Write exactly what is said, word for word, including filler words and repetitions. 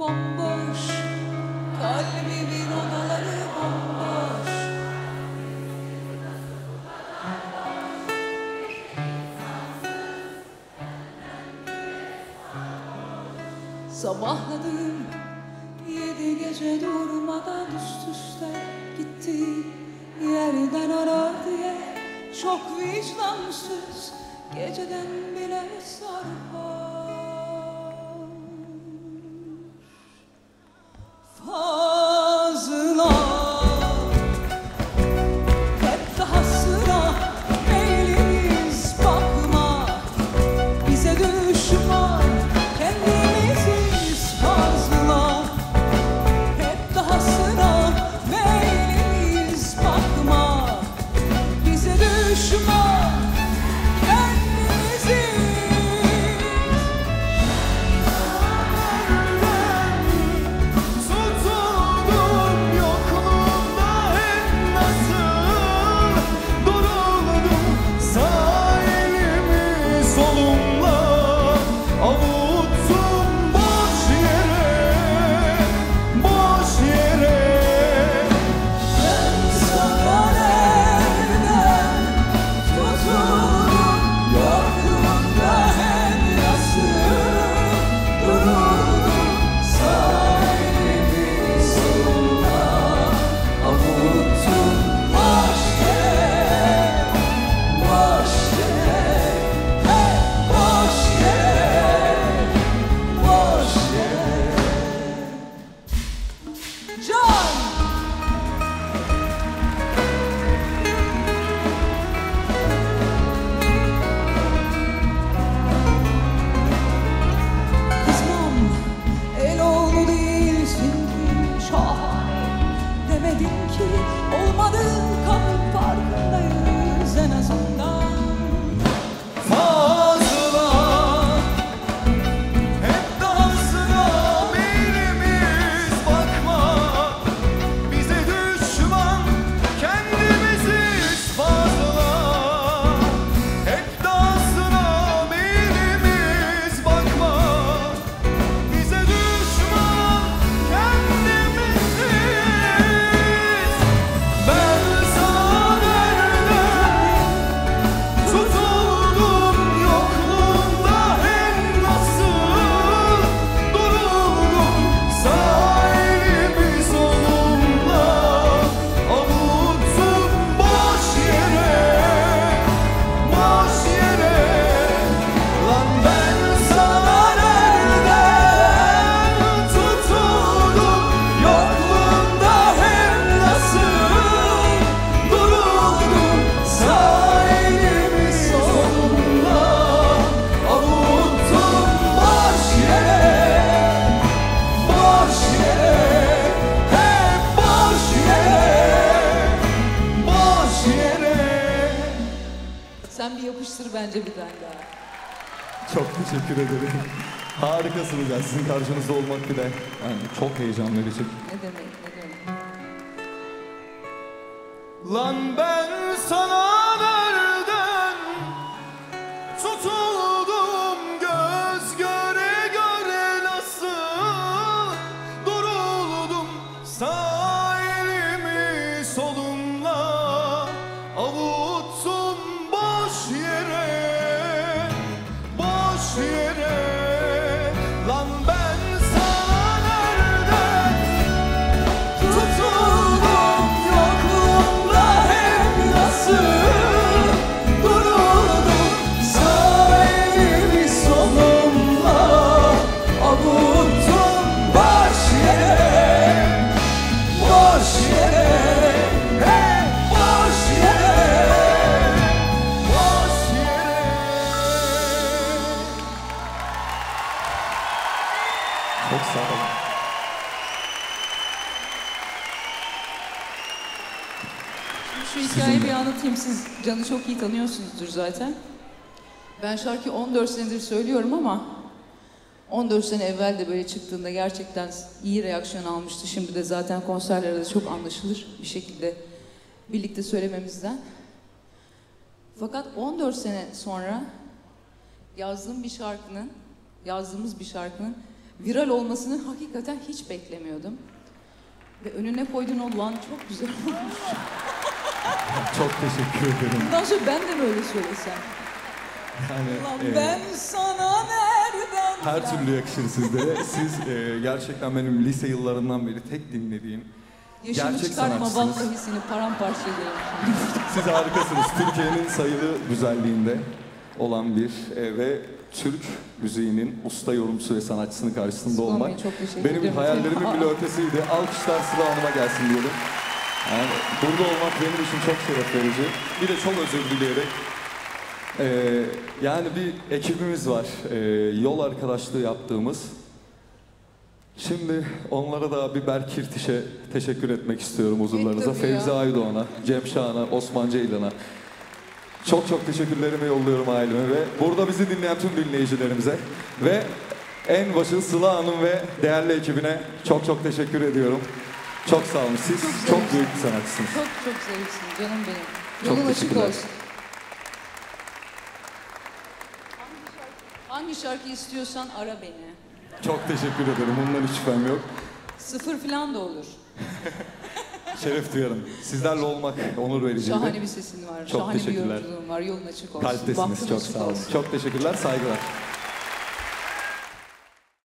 bomboş, kalbimin odaları bomboş. Sabahladım yedi gece durmadan üst üste gitti yerden arar diye. Çok vicdansız geceden bile sarhoş. Fazla hep daha sıra meylimiz bakma bize düşman kendimiziz fazla. Hep daha sıra meylimiz bakma bize düşman kendimiziz. Sen bir yapıştır bence bir tane daha. Çok teşekkür ederim. Harikasınız ya, sizin karşınızda olmak bile yani çok heyecan verici. Ne demek, ne demek. Lan ben sana nereden tutuldum, göz göre göre nasıl duruldum, sağ elimi solumla avuttum boş yere, boş yere. Lan ben sana nereden tutuldum, yokluğumda hep nasıl duruldum, sağ elimi solumla avuttum boş yere, boş yere, hey boş yere, boş yere. Çok sağ olun. Şu hikayeyi bir anlatayım. Siz Can'ı çok iyi tanıyorsunuzdur zaten. Ben şarkıyı on dört senedir söylüyorum ama on dört sene evvel de böyle çıktığında gerçekten iyi reaksiyon almıştı. Şimdi de zaten konserlerde çok anlaşılır bir şekilde birlikte söylememizden. Fakat on dört sene sonra yazdığım bir şarkının, yazdığımız bir şarkının viral olmasını hakikaten hiç beklemiyordum. Ve önüne koyduğun o lan çok güzel olmuş. Çok teşekkür ederim. Bundan sonra ben de böyle söylesem. Yani, Lan e, ben sana nereden... her türlü yakışır sizlere. Siz e, gerçekten benim lise yıllarından beri tek dinlediğim Yaşımı gerçek çıkartma sanatçısınız. vallahi seni paramparça ederim. Siz harikasınız. Türkiye'nin sayılı güzelliğinde olan bir e, ve Türk müziğinin usta yorumcusu ve sanatçısının karşısında Sıla olmak Bey, çok teşekkür benim ederim. hayallerimin bile ötesiydi. Alkışlar Sıla Hanım'a gelsin diyelim. Yani burada olmak benim için çok şeref verici. Bir de çok özür dileyerek e, yani bir ekibimiz var. E, yol arkadaşlığı yaptığımız. Şimdi onlara da bir Berk Kirtiş'e teşekkür etmek istiyorum huzurlarınıza. tabii ya. Fevzi Aydoğan'a, Cem Şahan'a, Osman Ceylan'a. Çok çok teşekkürlerimi yolluyorum aileme ve burada bizi dinleyen tüm dinleyicilerimize ve en başı Sıla Hanım ve değerli ekibine çok çok teşekkür ediyorum. Çok sağ olun. Siz Çok çok, zarifsin. büyük bir sanatçısınız. Çok çok zarifsin canım benim. Çok Yolun açık teşekkürler. olsun. Hangi şarkı istiyorsan ara beni. Çok teşekkür ederim. Bundan hiç şüphem yok. Sıfır falan da olur. Şeref duyarım. Sizlerle olmak onur vericiydi. Şahane bir sesin var. Çok Şahane bir teşekkürler. yolculuğun var. Yolun açık olsun. Kalptesiniz. Bahtın Çok açık sağ olun. olsun. Çok teşekkürler. Saygılar.